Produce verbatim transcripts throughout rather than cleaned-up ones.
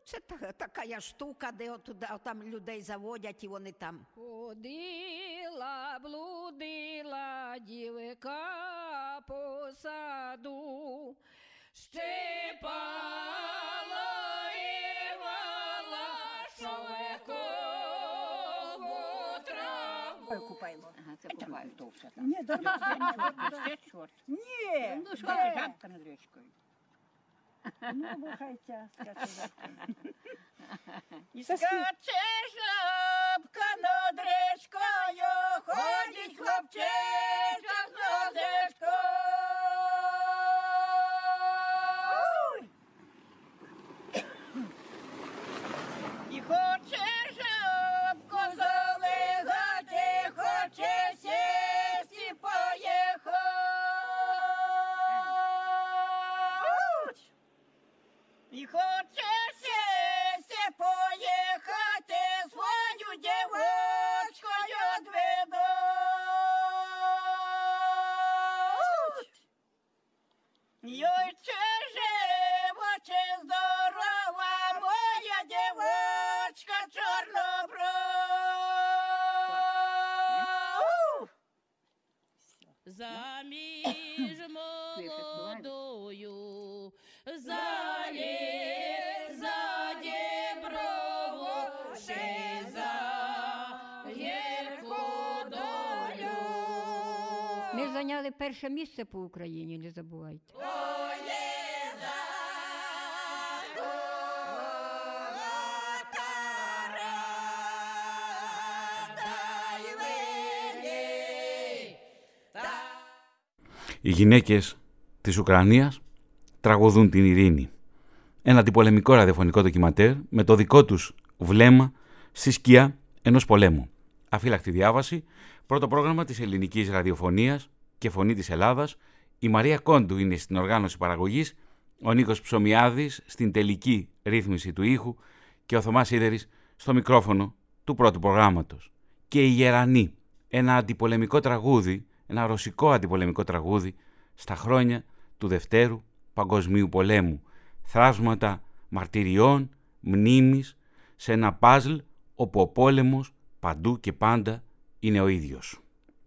це та, така штука, де отуда, там людей заводять і вони там. Ходила, блудила дівка по саду, щипала і вала шовкову траву. Купайло. Ага, це купаю довше там. Ні, добре. Ще чорт. Ні. Ну, що ти, жабка над річкою. Ну, бухайте, скажи. Скаче жабка над річкою, ходить хлопчичок над річкою. І хоче жабку залигати, хоче сісти поїхати. І хоче сісти поїхати, свою дівочкою відведуть. Йой, чи жива, чи здорова, моя дівочка чорноброва. Заміж молодою, за ліс, за діброву, ще за гірку долю. Ми зайняли перше місце по Україні, не забувайте. Οι γυναίκες της Ουκρανίας τραγουδούν την ειρήνη. Ένα αντιπολεμικό ραδιοφωνικό ντοκιματέρ με το δικό τους βλέμμα στη σκιά ενός πολέμου. Αφύλακτη διάβαση, πρώτο πρόγραμμα της ελληνικής ραδιοφωνίας και φωνή της Ελλάδας. Η Μαρία Κόντου είναι στην οργάνωση παραγωγής, ο Νίκος Ψωμιάδης στην τελική ρύθμιση του ήχου και ο Θωμάς Σίδερης στο μικρόφωνο του πρώτου προγράμματος. Και η Γερανή, ένα αντιπολεμικό τραγούδι, ένα ρωσικό αντιπολεμικό τραγούδι στα χρόνια του Δευτέρου Παγκοσμίου Πολέμου. Θράσματα μαρτυριών, μνήμης, σε ένα παζλ όπου ο πόλεμος παντού και πάντα είναι ο ίδιος.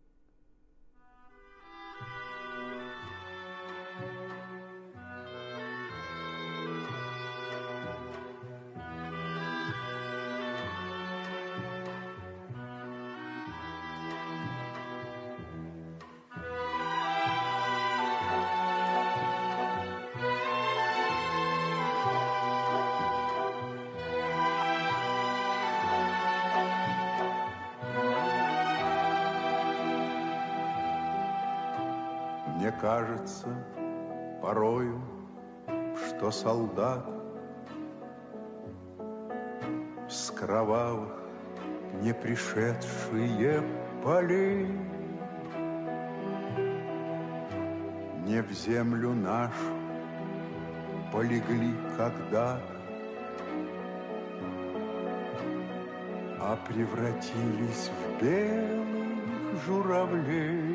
Мне кажется порою, что солдат с кровавых не пришедшие полей не в землю нашу полегли когда-то, а превратились в белых журавлей.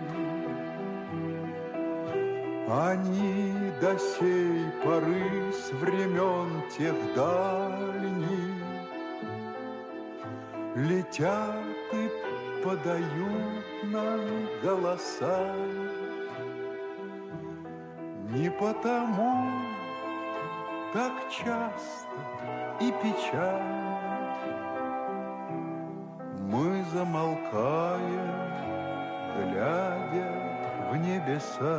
Они до сей поры с времен тех дальних летят и подают нам голоса. Не потому так часто и печально мы замолкаем, глядя в небеса.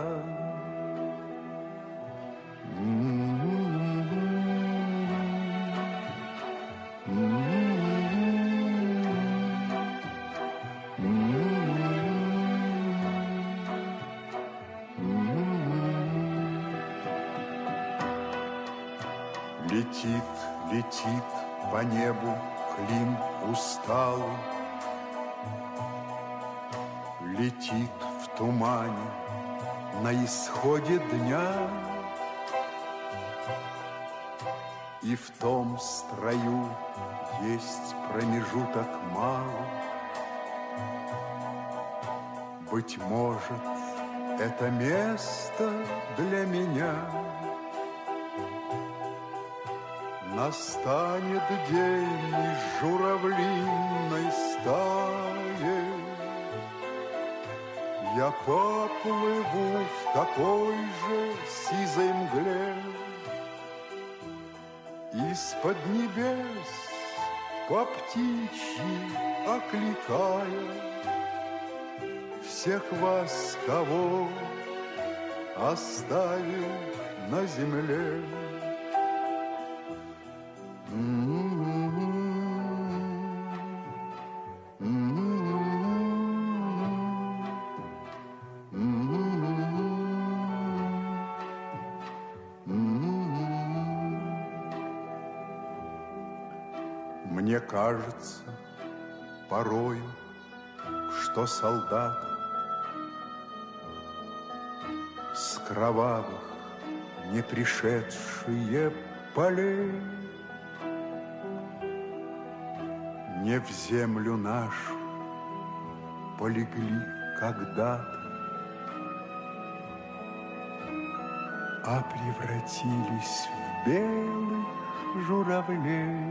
Летит, летит по небу клин усталый, летит в тумане на исходе дня. И в том строю есть промежуток малый. Быть может, это место для меня. настанет день из журавлиной стаи. Я поплыву в такой же сизой мгле, из-под небес по птичьи окликая всех вас, кого оставил на земле. Мне кажется порою, что солдат с кровавых не пришедшие полей не в землю нашу полегли когда-то, а превратились в белых журавлей.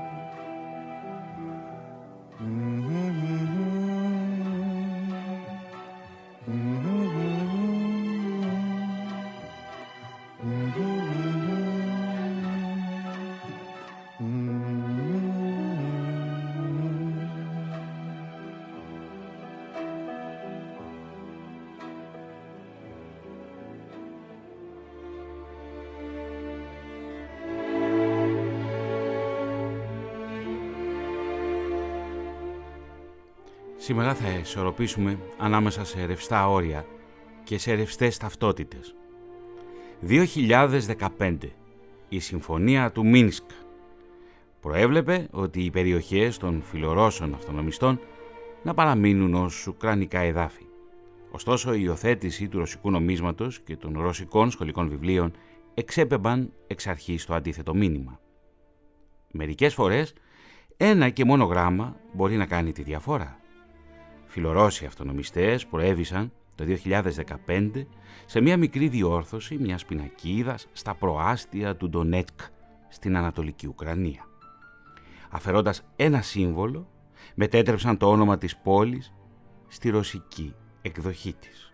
Σήμερα θα ισορροπήσουμε ανάμεσα σε ρευστά όρια και σε ρευστές ταυτότητες. δύο χιλιάδες δεκαπέντε. Η Συμφωνία του Μίνσκ προέβλεπε ότι οι περιοχές των φιλορώσων αυτονομιστών να παραμείνουν ως ουκρανικά εδάφη. Ωστόσο, η υιοθέτηση του ρωσικού νομίσματος και των ρωσικών σχολικών βιβλίων εξέπεμπαν εξ αρχής το αντίθετο μήνυμα. Μερικές φορές, ένα και μόνο γράμμα μπορεί να κάνει τη διαφορά. Φιλορώσοι αυτονομιστές προέβησαν το δύο χιλιάδες δεκαπέντε σε μια μικρή διόρθωση μιας πινακίδας στα προάστια του Ντονέτσκ στην Ανατολική Ουκρανία. Αφαιρώντας ένα σύμβολο, μετέτρεψαν το όνομα της πόλης στη ρωσική εκδοχή της.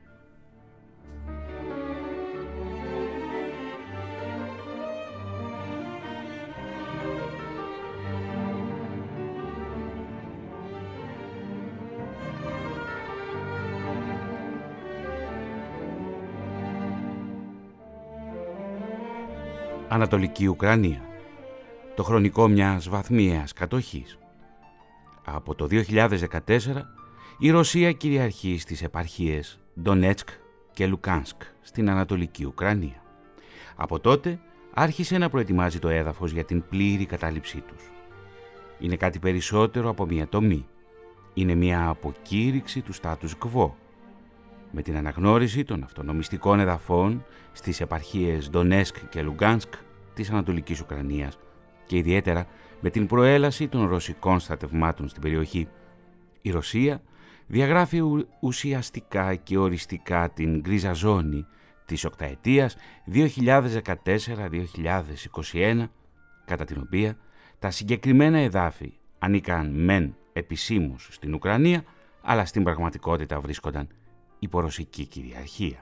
Ανατολική Ουκρανία, το χρονικό μιας βαθμιαίας κατοχής. Από το δύο χιλιάδες δεκατέσσερα η Ρωσία κυριαρχεί στις επαρχίες Ντονέτσκ και Λουκάνσκ στην Ανατολική Ουκρανία. Από τότε άρχισε να προετοιμάζει το έδαφος για την πλήρη κατάληψή τους. Είναι κάτι περισσότερο από μια τομή. Είναι μια αποκήρυξη του status quo. Με την αναγνώριση των αυτονομιστικών εδαφών στις επαρχίες Ντονέτσκ και Λουγκάνσκ της Ανατολικής Ουκρανίας και ιδιαίτερα με την προέλαση των ρωσικών στρατευμάτων στην περιοχή, η Ρωσία διαγράφει ουσιαστικά και οριστικά την γκρίζα ζώνη της οκταετίας δύο χιλιάδες δεκατέσσερα με δύο χιλιάδες είκοσι ένα, κατά την οποία τα συγκεκριμένα εδάφη ανήκαν μεν επισήμως στην Ουκρανία, αλλά στην πραγματικότητα βρίσκονταν υπό ρωσική κυριαρχία.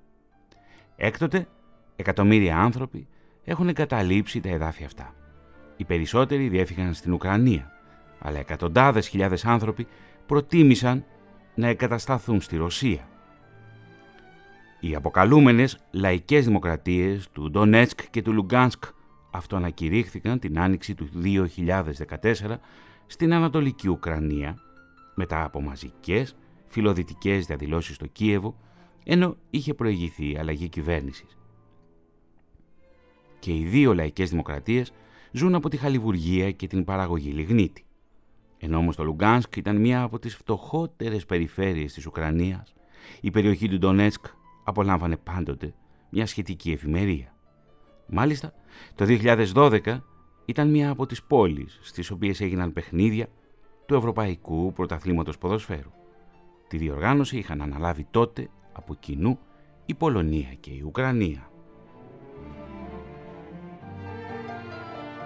Έκτοτε, εκατομμύρια άνθρωποι έχουν εγκαταλείψει τα εδάφια αυτά. Οι περισσότεροι διέφυγαν στην Ουκρανία, αλλά εκατοντάδες χιλιάδες άνθρωποι προτίμησαν να εγκατασταθούν στη Ρωσία. Οι αποκαλούμενες λαϊκές δημοκρατίες του Ντονέτσκ και του Λουγκάνσκ αυτοανακηρύχθηκαν την άνοιξη του δύο χιλιάδες δεκατέσσερα στην Ανατολική Ουκρανία μετά από μαζικές φιλοδυτικές διαδηλώσεις στο Κίεβο, ενώ είχε προηγηθεί η αλλαγή κυβέρνησης. Και οι δύο λαϊκές δημοκρατίες ζουν από τη χαλιβουργία και την παραγωγή λιγνίτη. Ενώ όμως το Λουγκάνσκ ήταν μία από τις φτωχότερες περιφέρειες της Ουκρανίας, η περιοχή του Ντονέτσκ απολάμβανε πάντοτε μια σχετική εφημερία. Μάλιστα, το δύο χιλιάδες δώδεκα ήταν μία από τις πόλεις στις οποίες έγιναν παιχνίδια του Ευρωπαϊκού Πρωταθλήματος Ποδοσφαίρου. Τη διοργάνωση είχαν αναλάβει τότε από κοινού η Πολωνία και η Ουκρανία.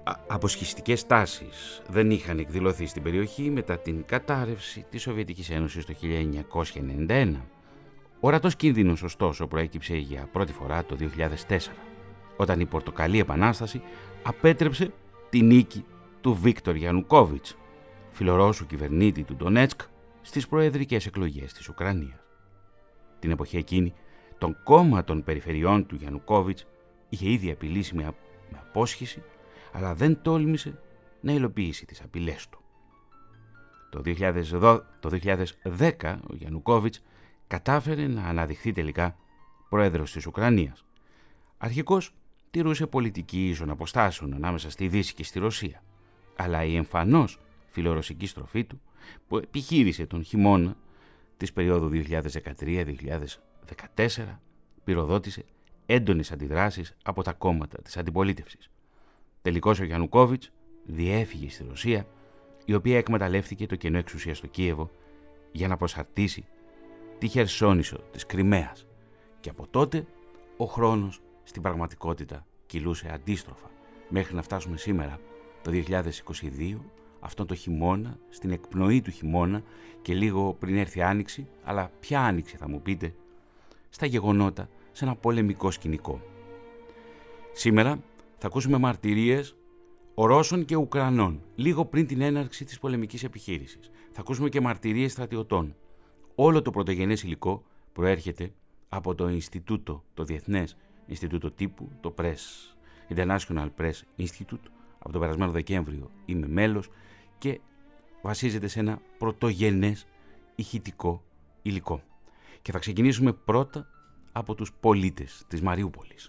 αποσχιστικές τάσεις δεν είχαν εκδηλωθεί στην περιοχή μετά την κατάρρευση της Σοβιετικής Ένωσης το χίλια εννιακόσια ενενήντα ένα. Ορατός κίνδυνος, ωστόσο, προέκυψε για πρώτη φορά το δύο χιλιάδες τέσσερα, όταν η Πορτοκαλή Επανάσταση απέτρεψε τη νίκη του Βίκτορ Γιαννουκόβιτς, φιλορώσου κυβερνήτη του Ντονέτσκ, στις προεδρικές εκλογές της Ουκρανίας. Την εποχή εκείνη, το κόμμα των περιφερειών του Γιαννουκόβιτς είχε ήδη απειλήσει με, με απόσχηση, αλλά δεν τόλμησε να υλοποιήσει τις απειλές του. Το δύο χιλιάδες δέκα ο Γιαννουκόβιτς κατάφερε να αναδειχθεί τελικά πρόεδρος της Ουκρανίας. Αρχικώς τηρούσε πολιτική ίσων αποστάσεων ανάμεσα στη Δύση και στη Ρωσία, αλλά η εμφανώς φιλορωσική στροφή του, που επιχείρησε τον χειμώνα της περίοδου δύο χιλιάδες δεκατρία με δύο χιλιάδες δεκατέσσερα, πυροδότησε έντονες αντιδράσεις από τα κόμματα της αντιπολίτευσης. Τελικώς ο Γιαννουκόβιτς διέφυγε στη Ρωσία, η οποία εκμεταλλεύτηκε το κενό εξουσία στο Κίεβο για να προσαρτήσει τη Χερσόνησο της Κριμαίας, και από τότε ο χρόνος στην πραγματικότητα κυλούσε αντίστροφα, μέχρι να φτάσουμε σήμερα το δύο χιλιάδες είκοσι δύο, αυτόν το χειμώνα, στην εκπνοή του χειμώνα και λίγο πριν έρθει άνοιξη, αλλά ποια άνοιξη θα μου πείτε, στα γεγονότα, σε ένα πολεμικό σκηνικό. Σήμερα θα ακούσουμε μαρτυρίες Ρώσων και Ουκρανών, λίγο πριν την έναρξη της πολεμικής επιχείρησης. Θα ακούσουμε και μαρτυρίες στρατιωτών. Όλο το πρωτογενές υλικό προέρχεται από το Ινστιτούτο, το Διεθνές Ινστιτούτο Τύπου, το Press, International Press Institute. Από τον περασμένο Δεκέμβριο είμαι μέλος και βασίζεται σε ένα πρωτογενές ηχητικό υλικό. Και θα ξεκινήσουμε πρώτα από τους πολίτες της Μαριούπολης.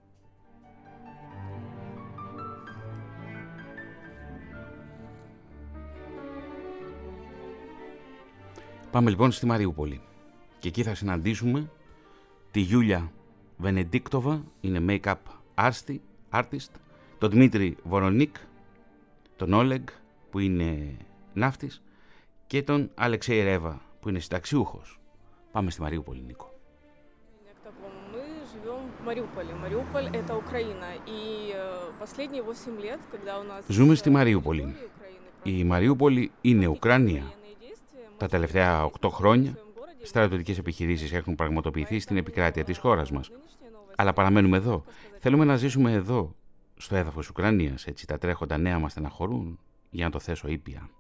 Πάμε λοιπόν στη Μαριούπολη και εκεί θα συναντήσουμε τη Γιούλια Βενεντίκτοβα, είναι make-up artist, τον Δημήτρη Βορονίκ, τον Όλεγκ που είναι ναύτης και τον Αλεξέη Ρέβα που είναι συνταξιούχος. Πάμε στη Μαριούπολη, Νίκο. Ζούμε στη Μαριούπολη. Η Μαριούπολη είναι Ουκρανία. Τα τελευταία οκτώ χρόνια στρατιωτικές επιχειρήσεις έχουν πραγματοποιηθεί στην επικράτεια της χώρας μας. Αλλά παραμένουμε εδώ. Θέλουμε να ζήσουμε εδώ, στο έδαφος Ουκρανίας. Έτσι τα τρέχοντα νέα μας στεναχωρούν, για να το θέσω ήπια.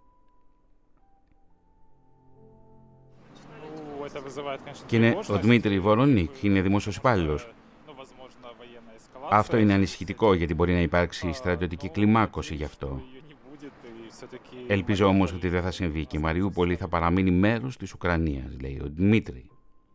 Και είναι ο Δημήτρη Βορονίκ, είναι δημόσιος υπάλληλος. Αυτό είναι ανησυχητικό, γιατί μπορεί να υπάρξει στρατιωτική κλιμάκωση γι' αυτό. Ελπίζω όμως ότι δεν θα συμβεί και η Μαριούπολη θα παραμείνει μέρος της Ουκρανίας, λέει ο Δημήτρη.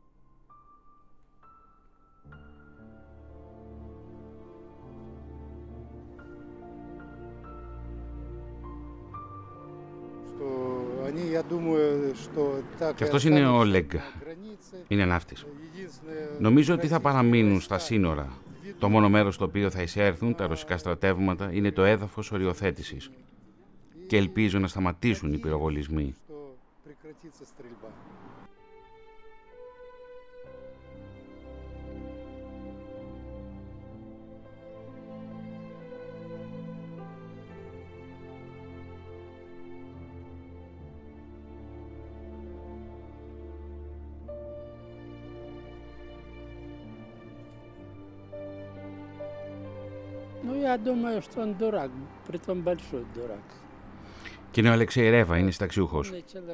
Και αυτός είναι ο Όλεγκ, είναι ναύτης. Νομίζω ότι θα παραμείνουν στα σύνορα. Το μόνο μέρος στο οποίο θα εισέρθουν τα ρωσικά στρατεύματα είναι το έδαφος οριοθέτησης. Και ελπίζω να σταματήσουν οι πυροβολισμοί. Ну, я думаю, что он дурак, притом большой дурак. Και είναι ο Αλεξέη Ρέβα, είναι συνταξιούχος.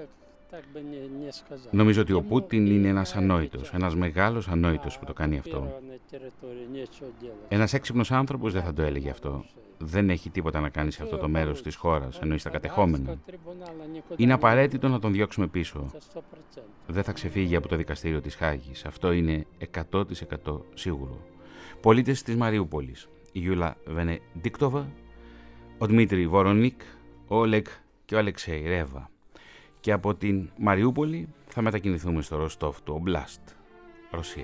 Νομίζω ότι ο Πούτιν είναι ένας ανόητος, ένας μεγάλος ανόητος που το κάνει αυτό. Ένας έξυπνος άνθρωπος δεν θα το έλεγε αυτό. Δεν έχει τίποτα να κάνει σε αυτό το μέρος της χώρας, εννοεί στα κατεχόμενα. Είναι απαραίτητο να τον διώξουμε πίσω. Δεν θα ξεφύγει από το δικαστήριο της Χάγης. Αυτό είναι εκατό τοις εκατό σίγουρο. Πολίτες της Μαριούπολης. Η Γιούλα Βενεντίκτοβα, ο Δημήτρη Βορονίκ, ο Όλεγκ και ο Αλεξέη Ρέβα. Και από την Μαριούπολη θα μετακινηθούμε στο Ροστόφ του Ομπλάστ, Ρωσία.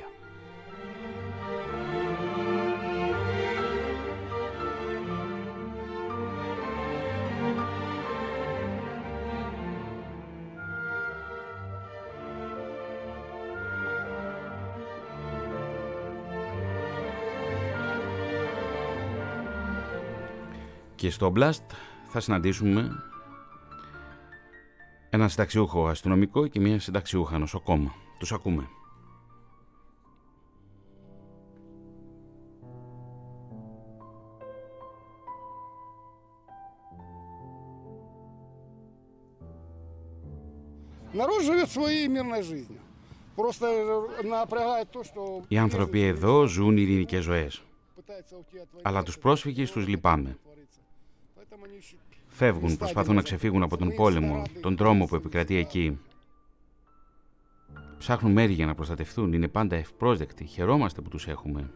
και στο Blast θα συναντήσουμε έναν συνταξιούχο αστυνομικό και μια συνταξιούχα νοσοκόμα. Τους ακούμε. Народ живет своей мирной жизнью. Просто напрягает то, что... Οι άνθρωποι εδώ ζουν ειρηνικές ζωές. Αλλά τους πρόσφυγες τους λυπάμαι. Φεύγουν, προσπαθούν να ξεφύγουν από τον πόλεμο, τον τρόμο που επικρατεί εκεί. Ψάχνουν μέρη για να προστατευτούν, είναι πάντα ευπρόσδεκτοι. Χαιρόμαστε που τους έχουμε.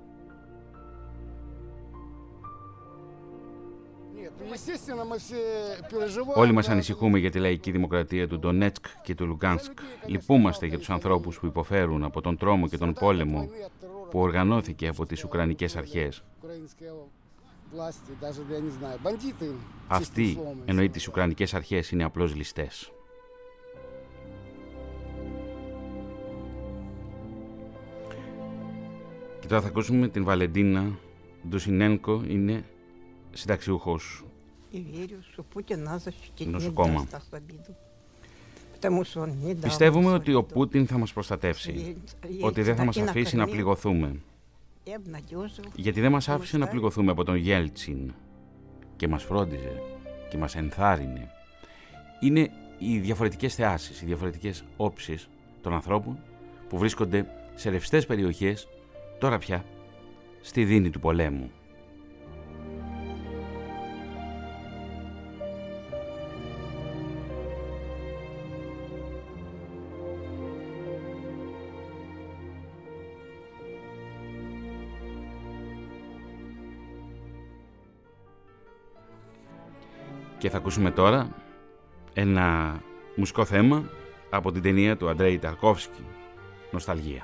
Όλοι μας ανησυχούμε για τη λαϊκή δημοκρατία του Ντονέτσκ και του Λουγκάνσκ. Λυπούμαστε για τους ανθρώπους που υποφέρουν από τον τρόμο και τον πόλεμο που οργανώθηκε από τις Ουκρανικές αρχές. Αυτοί, εννοεί τις Ουκρανικές αρχές, είναι απλώς ληστές. Και τώρα θα ακούσουμε την Βαλεντίνα Ντουσινένκο, είναι συνταξιούχος νοσοκόμα. Πιστεύουμε ότι ο Πούτιν θα μας προστατεύσει, ότι δεν θα μας αφήσει να πληγωθούμε. Γιατί δεν μας άφησε να πληγωθούμε από τον Γέλτσιν και μας φρόντιζε και μας ενθάρρυνε. Είναι οι διαφορετικές θεάσεις, οι διαφορετικές όψεις των ανθρώπων που βρίσκονται σε ρευστές περιοχές, τώρα πια στη δίνη του πολέμου. Και θα ακούσουμε τώρα ένα μουσικό θέμα από την ταινία του Αντρέι Ταρκόφσκι, «Νοσταλγία».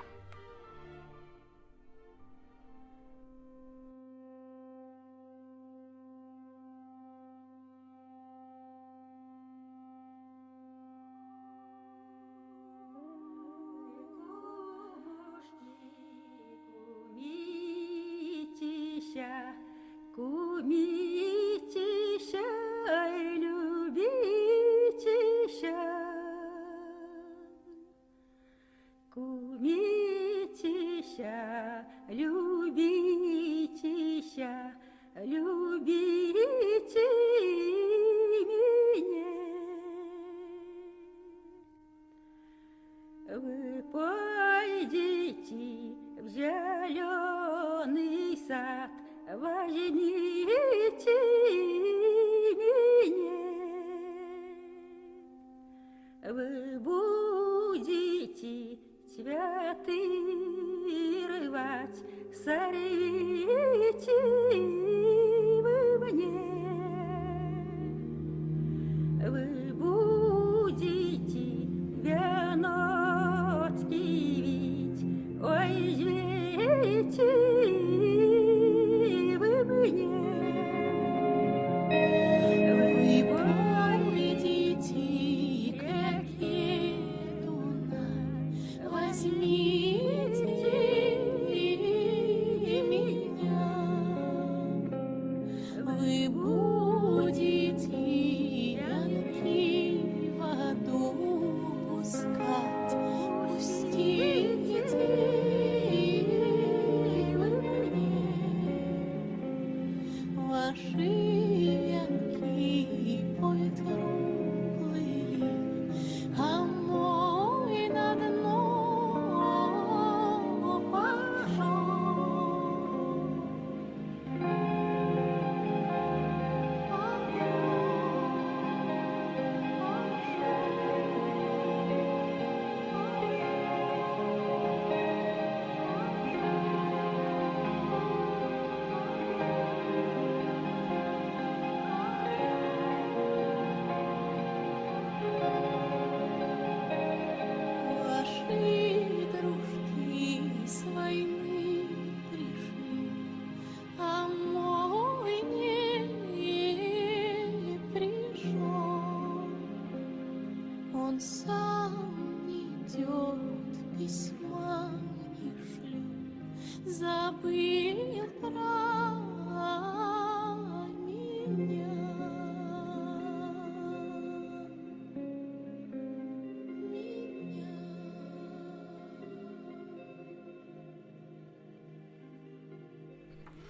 Забыл про меня.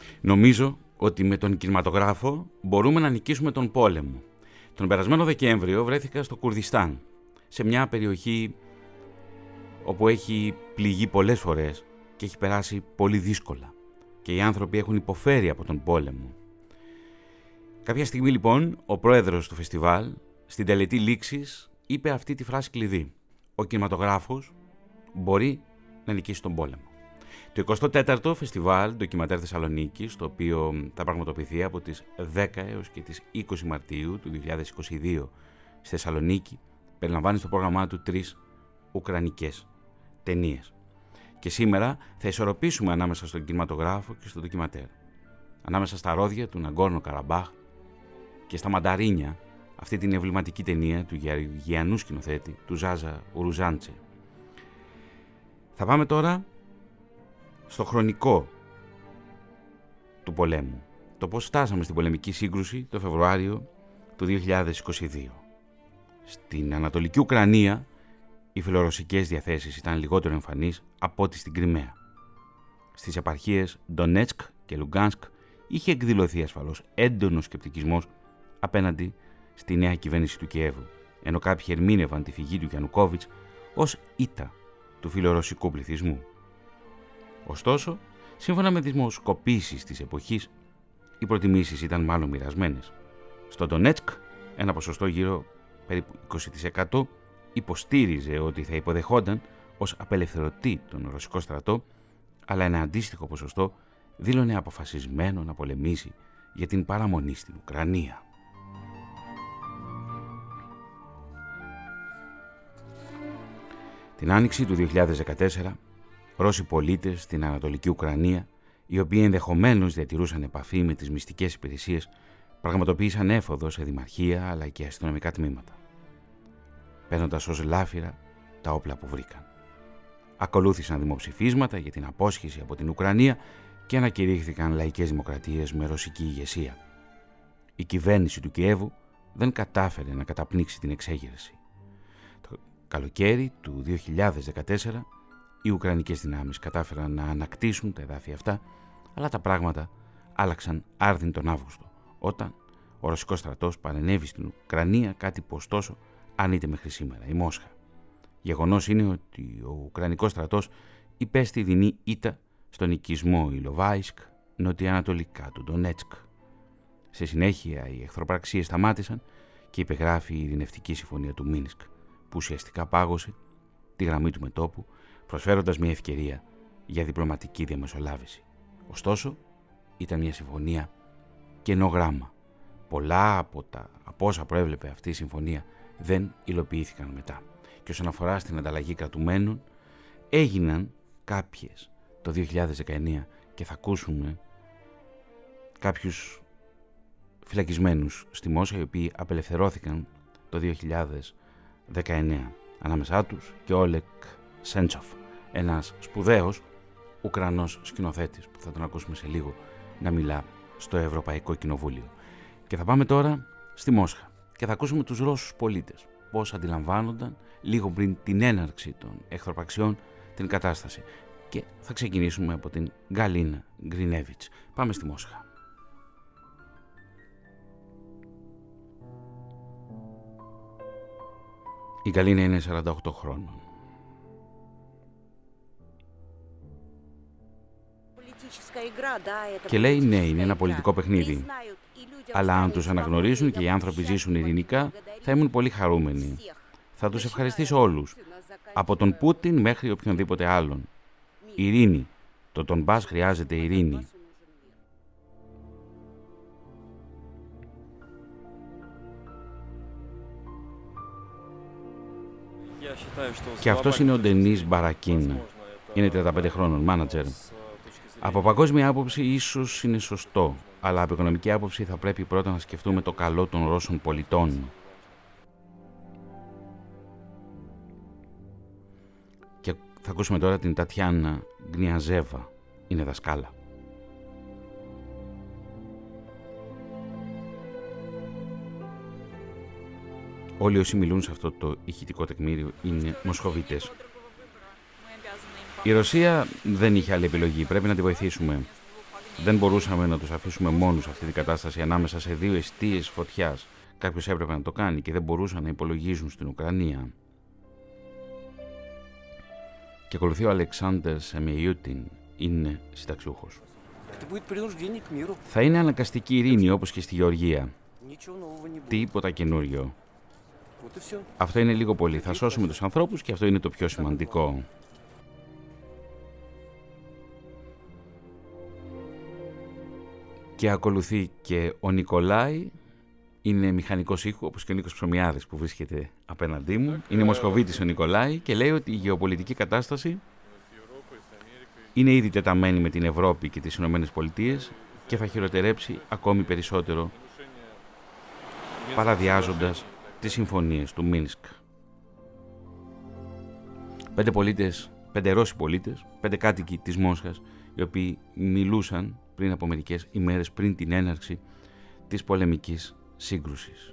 Νομίζω ότι με τον κινηματογράφο μπορούμε να νικήσουμε τον πόλεμο. Τον περασμένο Δεκέμβριο βρέθηκα στο Κουρδιστάν, σε μια περιοχή όπου έχει πληγεί πολλές φορές και έχει περάσει πολύ δύσκολα και οι άνθρωποι έχουν υποφέρει από τον πόλεμο. Κάποια στιγμή λοιπόν ο πρόεδρος του φεστιβάλ στην τελετή λήξης είπε αυτή τη φράση κλειδί: ο κινηματογράφος μπορεί να νικήσει τον πόλεμο. Το εικοστό τέταρτο Φεστιβάλ Ντοκιματέρ Θεσσαλονίκης, το οποίο θα πραγματοποιηθεί από τις δέκα έως και τις είκοσι Μαρτίου του δύο χιλιάδες είκοσι δύο στη Θεσσαλονίκη, περιλαμβάνει στο πρόγραμμά του τρεις ουκρανικές ταινίες. Και σήμερα θα ισορροπήσουμε ανάμεσα στον κινηματογράφο και στο ντοκιματέρ. Ανάμεσα στα ρόδια του Ναγκόρνο Καραμπάχ και στα μανταρίνια, αυτή την εμβληματική ταινία του γεωργιανού σκηνοθέτη, του Ζάζα Ουρουζάντσε. Θα πάμε τώρα στο χρονικό του πολέμου. Το πώς φτάσαμε στην πολεμική σύγκρουση το Φεβρουάριο του δύο χιλιάδες είκοσι δύο. Στην Ανατολική Ουκρανία οι φιλορωσικές διαθέσεις ήταν λιγότερο εμφανείς από ό,τι στην Κριμαία. Στις επαρχίες Ντονέτσκ και Λουγκάνσκ είχε εκδηλωθεί ασφαλώς έντονος σκεπτικισμός απέναντι στη νέα κυβέρνηση του Κιέβου, ενώ κάποιοι ερμήνευαν τη φυγή του Γιαννουκόβιτς ως ήττα του φιλορωσικού πληθυσμού. Ωστόσο, σύμφωνα με δημοσκοπήσεις της εποχής, οι προτιμήσεις ήταν μάλλον μοιρασμένες. Στο Ντονέτσκ, ένα ποσοστό γύρω περίπου είκοσι τοις εκατό υποστήριζε ότι θα υποδεχόταν ως απελευθερωτή τον ρωσικό στρατό, αλλά ένα αντίστοιχο ποσοστό δήλωνε αποφασισμένο να πολεμήσει για την παραμονή στην Ουκρανία. Την άνοιξη του δύο χιλιάδες δεκατέσσερα, Ρώσοι πολίτες στην Ανατολική Ουκρανία, οι οποίοι ενδεχομένως διατηρούσαν επαφή με τις μυστικές υπηρεσίες, πραγματοποίησαν έφοδο σε δημαρχία αλλά και αστυνομικά τμήματα, παίρνοντας ως λάφυρα τα όπλα που βρήκαν. Ακολούθησαν δημοψηφίσματα για την απόσχεση από την Ουκρανία και ανακηρύχθηκαν λαϊκές δημοκρατίες με ρωσική ηγεσία. Η κυβέρνηση του Κιέβου δεν κατάφερε να καταπνίξει την εξέγερση. Το καλοκαίρι του δύο χιλιάδες δεκατέσσερα οι Ουκρανικές δυνάμεις κατάφεραν να ανακτήσουν τα εδάφια αυτά, αλλά τα πράγματα άλλαξαν άρδιν τον Αύγουστο, όταν ο ρωσικός στρατός παρενέβη στην Ουκρανία, κάτι που ωστόσο αρνείται μέχρι σήμερα η Μόσχα. Γεγονός είναι ότι ο Ουκρανικός στρατός υπέστη δεινή ήττα στον οικισμό Ιλοβάισκ, νοτιοανατολικά του Ντονέτσκ. Σε συνέχεια οι εχθροπραξίες σταμάτησαν και υπεγράφει η ειρηνευτική συμφωνία του Μίνσκ, που ουσιαστικά πάγωσε τη γραμμή του μετώπου, προσφέροντας μια ευκαιρία για διπλωματική διαμεσολάβηση. Ωστόσο, ήταν μια συμφωνία κενό γράμμα. Πολλά από, τα, από όσα προέβλεπε αυτή η συμφωνία δεν υλοποιήθηκαν μετά. Και όσον αφορά στην ανταλλαγή κρατουμένων, έγιναν κάποιες το δύο χιλιάδες δεκαεννιά και θα ακούσουμε κάποιους φυλακισμένους στη Μόσχα, οι οποίοι απελευθερώθηκαν το δύο χιλιάδες δεκαεννιά. Ανάμεσά τους και ο Όλεκ Σέντσοφ, ένας σπουδαίος Ουκρανός σκηνοθέτης που θα τον ακούσουμε σε λίγο να μιλά στο Ευρωπαϊκό Κοινοβούλιο. Και θα πάμε τώρα στη Μόσχα και θα ακούσουμε τους Ρώσους πολίτες πώς αντιλαμβάνονταν λίγο πριν την έναρξη των εχθροπραξιών την κατάσταση. Και θα ξεκινήσουμε από την Γκαλίνα Γκρινέβιτς. Πάμε στη Μόσχα. Η Γκαλίνα είναι σαράντα οκτώ χρόνων. Και λέει ναι, είναι ένα πολιτικό παιχνίδι. Αλλά αν τους αναγνωρίσουν και οι άνθρωποι ζήσουν ειρηνικά, θα ήμουν πολύ χαρούμενοι. Θα τους ευχαριστήσω όλους, από τον Πούτιν μέχρι οποιονδήποτε άλλον. Ειρήνη. Το Ντονμπάς χρειάζεται ειρήνη. Και αυτός είναι ο Ντενίς Μπαρακίν. Είναι τριάντα πέντε χρόνων, μάνατζερ. Από παγκόσμια άποψη ίσως είναι σωστό, αλλά από οικονομική άποψη θα πρέπει πρώτα να σκεφτούμε το καλό των Ρώσων πολιτών. Και θα ακούσουμε τώρα την Τατιάνα Γκνιαζέβα, είναι δασκάλα. Όλοι όσοι μιλούν σε αυτό το ηχητικό τεκμήριο είναι Δεν μπορούσαμε να τους αφήσουμε μόνους σε αυτή την κατάσταση ανάμεσα σε δύο εστίες φωτιάς. Κάποιος έπρεπε να το κάνει και δεν μπορούσαν να υπολογίζουν στην Ουκρανία. Και ακολουθεί ο Αλεξάνδρ Σεμιούτιν, είναι συνταξιούχος. Θα είναι αναγκαστική ειρήνη όπως και στη Γεωργία. Τίποτα καινούριο. Αυτό είναι λίγο πολύ. Θα σώσουμε τους ανθρώπους και αυτό είναι το πιο σημαντικό. Και ακολουθεί και ο Νικολάη. Είναι μηχανικός ήχου, όπως και ο Νίκος Ψωμιάδης που βρίσκεται απέναντί μου. Είναι Μοσχοβίτης ο Νικολάη και λέει ότι η γεωπολιτική κατάσταση είναι ήδη τεταμένη με την Ευρώπη και τις Ηνωμένες Πολιτείες και θα χειροτερέψει ακόμη περισσότερο παραδιάζοντας τις συμφωνίες του Μίνσκ. Πέντε πολίτες, πέντε Ρώσοι πολίτες, πέντε κάτοικοι της Μόσχας, οι οποίοι μιλούσαν πριν από μερικές ημέρες πριν την έναρξη της πολεμικής σύγκρουσης.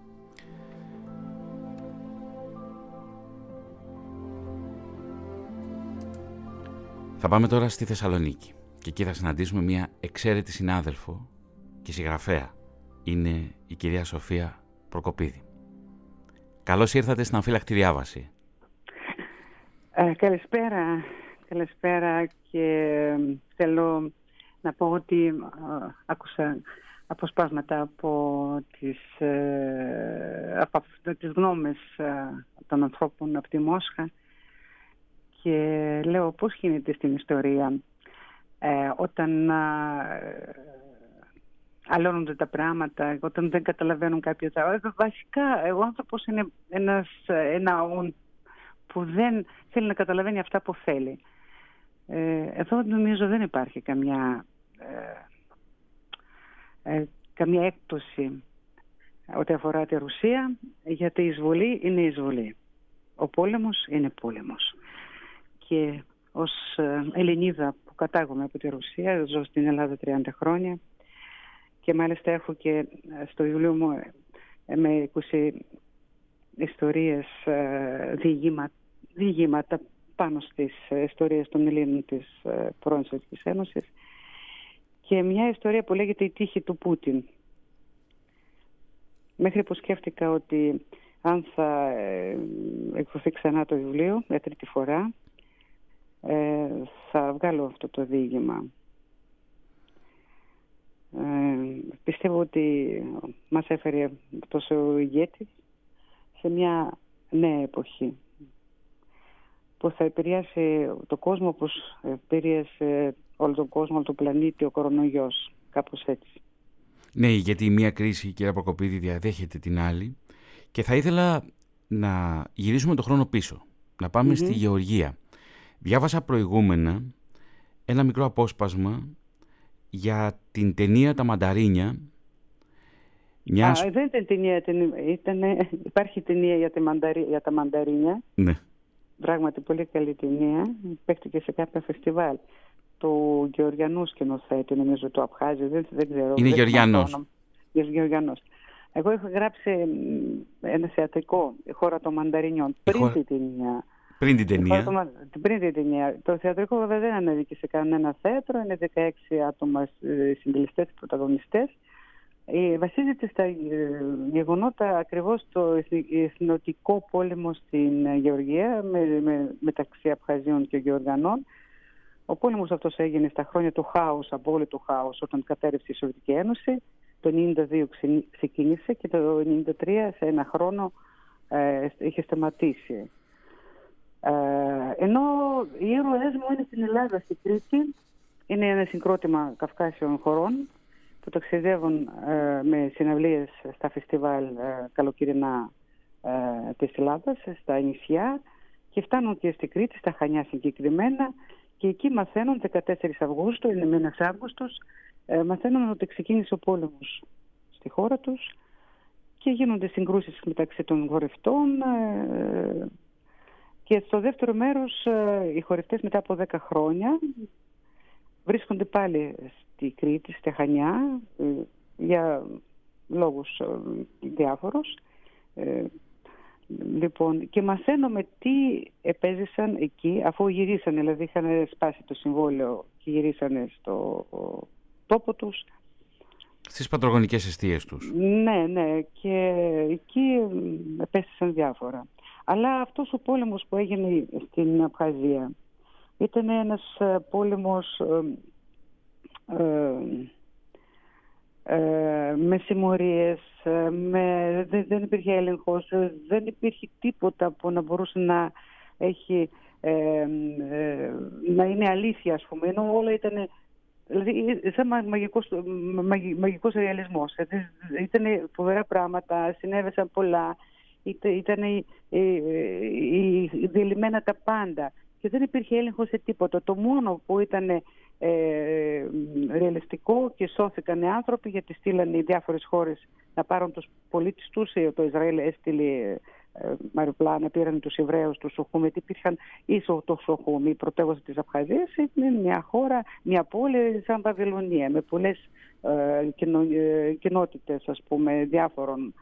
Θα πάμε τώρα στη Θεσσαλονίκη και εκεί θα συναντήσουμε μια εξαίρετη συνάδελφο και συγγραφέα. Είναι η κυρία Σοφία Προκοπίδη. Καλώς ήρθατε στην Αμφύλακτη Διάβαση. Ε, καλησπέρα. Καλησπέρα και θέλω να πω ότι ε, άκουσα αποσπάσματα από τις, ε, από τις γνώμες ε, των ανθρώπων από τη Μόσχα και λέω πώς γίνεται στην ιστορία ε, όταν ε, αλώνονται τα πράγματα, όταν δεν καταλαβαίνουν κάποια πράγματα. Βασικά ο άνθρωπος είναι ένας, ένα όν που δεν θέλει να καταλαβαίνει αυτά που θέλει. Ε, εδώ νομίζω δεν υπάρχει καμιά ε, ε, καμία έκπτωση ό,τι αφορά τη Ρωσία, γιατί η εισβολή είναι εισβολή. Ο πόλεμος είναι πόλεμος. Και ως Ελληνίδα που κατάγομαι από τη Ρωσία, ζω στην Ελλάδα τριάντα χρόνια και μάλιστα έχω και στο βιβλίο μου με είκοσι ιστορίες, διηγήματα, διηγήματα πάνω στις ιστορίες των Ελλήνων της πρώην Σοβιετικής Ένωσης και μια ιστορία που λέγεται «Η τύχη του Πούτιν». Μέχρι που σκέφτηκα ότι αν θα εκδοθεί ξανά το βιβλίο για τρίτη φορά, ε, θα βγάλω αυτό το διήγημα. Ε, πιστεύω ότι μας έφερε τόσο ηγέτη σε μια νέα εποχή που θα επηρεάσει το κόσμο όπως επηρεάσε όλο τον κόσμο, όλο τον πλανήτη, ο κορονοϊός, κάπως έτσι. Ναι, γιατί μία κρίση, κυρία Προκοπίδη, διαδέχεται την άλλη και θα ήθελα να γυρίσουμε το χρόνο πίσω, να πάμε mm-hmm. στη Γεωργία. Διάβασα προηγούμενα ένα μικρό απόσπασμα για την ταινία «Τα Μανταρίνια». Μιας... Α, δεν ήταν ταινία, ήταν, υπάρχει ταινία για, τη μανταρί, για τα Μανταρίνια. Ναι. Πράγματι πολύ καλή ταινία, παίχτηκε σε κάποια φεστιβάλ. Του Γεωργιανού σκηνοθέτη, νομίζω, του Απχάζη, δεν, δεν ξέρω. Είναι Γεωργιανός. Γεωργιανός. Εγώ έχω γράψει ένα θεατρικό, η χώρα των Μανταρινιών, πριν χώρα... την ταινία. Πριν την ταινία. Το, πριν την ταινία. Το θεατρικό βέβαια δεν ανέβηκε σε κανένα θέατρο, είναι δεκαέξι άτομα συντελεστές, πρωταγωνιστές. Ε, βασίζεται στα γεγονότα ακριβώς το εθνοτικό πόλεμο στην Γεωργία με, με, μεταξύ Απχαζίων και Γεωργιανών. Ο πόλεμος αυτός έγινε στα χρόνια του χάους, απόλυτου χάους, όταν κατέρευσε η Σοβιετική Ένωση. Το ενενήντα δύο ξεκίνησε και το ενενήντα τρία σε ένα χρόνο ε, είχε σταματήσει. Ε, ενώ οι ήρωές μου είναι στην Ελλάδα, στην Κρήτη. Είναι ένα συγκρότημα Καυκάσιων χωρών που ταξιδεύουν ε, με συναυλίες στα φεστιβάλ ε, καλοκαιρινά ε, της Ελλάδας, στα νησιά και φτάνουν και στην Κρήτη, στα Χανιά συγκεκριμένα. Και εκεί μαθαίνουν, δεκατέσσερις Αυγούστου, είναι μήνας Αύγουστος, ε, μαθαίνουν ότι ξεκίνησε ο πόλεμος στη χώρα τους και γίνονται συγκρούσεις μεταξύ των χορευτών. Ε, και στο δεύτερο μέρος ε, οι χορευτές μετά από δέκα χρόνια βρίσκονται πάλι στη Κρήτη, στη Χανιά, ε, για λόγους ε, διάφορους. Ε, Λοιπόν, και μαθαίνουμε τι επέζησαν εκεί, αφού γυρίσανε, δηλαδή είχαν σπάσει το συμβόλαιο και γυρίσανε στο, τόπο τους. Στις πατρογονικές εστίες τους. Ναι, ναι, και εκεί επέστησαν διάφορα. Αλλά αυτός ο πόλεμος που έγινε στην Абχαζία ήταν ένας πόλεμος ε, ε, ε, με συμμορίες, με, δεν, δεν υπήρχε έλεγχος, δεν υπήρχε τίποτα που να μπορούσε να έχει, ε, ε, να είναι αλήθεια, ας πούμε, ενώ όλα ήταν, δηλαδή, σαν μαγικός, μαγ, μαγικός ρεαλισμός. Ήταν φοβερά πράγματα, συνέβησαν πολλά, ήταν διελειμμένα τα πάντα και δεν υπήρχε έλεγχος σε τίποτα. Το μόνο που ήταν ε, ρεαλιστικό και σώθηκαν οι άνθρωποι, γιατί στείλανε οι διάφορες χώρες να πάρουν τους πολίτες τους. Το Ισραήλ έστειλε ε, αεροπλάνα, πήραν τους Εβραίους του Σοχούμ, γιατί υπήρχαν ίσο το Σοχούμ, η πρωτεύουσα της Абχαζίας, είναι μια χώρα, μια πόλη σαν Βαβυλωνία, με πολλές ε, κοινο, ε, κοινότητες, ας πούμε, διάφορων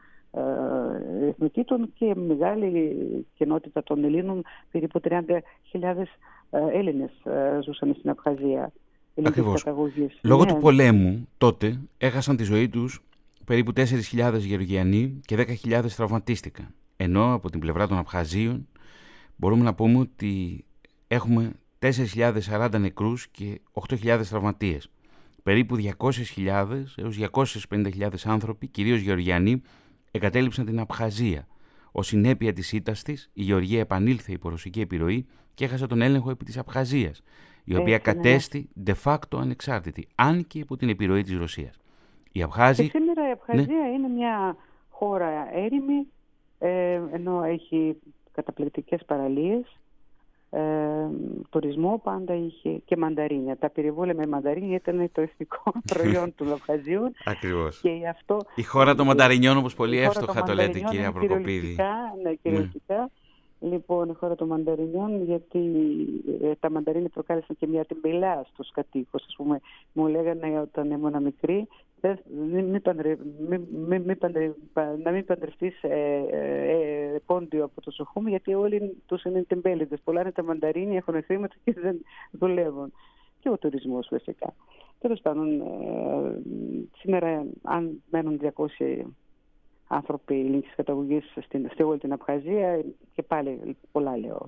ε, εθνικήτων και μεγάλη κοινότητα των Ελλήνων, περίπου τριάντα χιλιάδες ε, Έλληνες ε, ζούσαν στην Абχαζία. Ακριβώς. Λόγω ναι. του πολέμου τότε έχασαν τη ζωή τους περίπου τέσσερις χιλιάδες Γεωργιανοί και δέκα χιλιάδες τραυματίστηκαν. Ενώ από την πλευρά των Абχαζίων μπορούμε να πούμε ότι έχουμε τέσσερις χιλιάδες σαράντα νεκρούς και οκτώ χιλιάδες τραυματίες. Περίπου διακόσιες χιλιάδες έως διακόσιες πενήντα χιλιάδες άνθρωποι, κυρίως Γεωργιανοί, εγκατέλειψαν την Абχαζία. Ως συνέπεια της ήττας της, η Γεωργία επανήλθε υπό ρωσική επιρροή και έχασε τον έλεγχο επί της Абχαζίας, η οποία Έτσι, κατέστη de facto ανεξάρτητη, αν και υπό την επιρροή της Ρωσίας. Η Абχάζη... Και σήμερα η Абχαζία ναι. είναι μια χώρα έρημη, ε, ενώ έχει καταπληκτικές παραλίες, ε, τουρισμό πάντα είχε και μανταρίνια. Τα περιβόλια με μανταρίνια ήταν το εθνικό προϊόν των Абχαζίων. Ακριβώς. Και αυτό... Η χώρα των μανταρινιών, όπως πολύ εύστοχα το λέτε, κυρία Προκοπίδη. Ναι, κυριολεκτικά. Ναι. Λοιπόν, η χώρα των μανταρινιών, γιατί ε, τα μανταρίνια προκάλεσαν και μια τυμπελά στους κατοίκους. Ας πούμε, μου λέγανε όταν ήμουν μικρή, μη, μη παντρε, μη, μη, μη παντρε, να μην παντρευτείς ε, ε, πόντιο από το Σοχούμ, γιατί όλοι τους είναι τυμπέλιδες. Πολλά είναι τα μανταρίνια, έχουν χρήματα και δεν δουλεύουν. Και ο τουρισμός φυσικά. Τέλος πάντων, ε, σήμερα αν μένουν διακόσιοι άνθρωποι ελληνικής καταγωγής στην, στη όλη την Абχαζία, και πάλι πολλά λέω.